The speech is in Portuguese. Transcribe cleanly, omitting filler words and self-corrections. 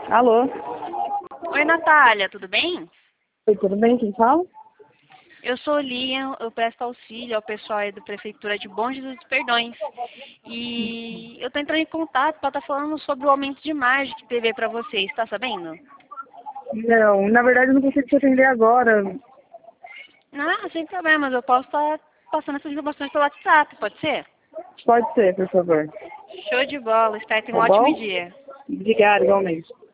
Alô? Oi, Natália, tudo bem? Oi, tudo bem? Quem fala? Eu sou Lilian, eu presto auxílio ao pessoal aí da Prefeitura de Bom Jesus dos Perdões. E eu tô entrando em contato para estar falando sobre o aumento de margem que teve para vocês, tá sabendo? Não, na verdade eu não consigo te atender agora. Ah, sem problemas, eu posso estar passando essas informações pelo WhatsApp, pode ser? Pode ser, por favor. Show de bola, espero ter um Tá ótimo bom? dia. Obrigada, igualmente.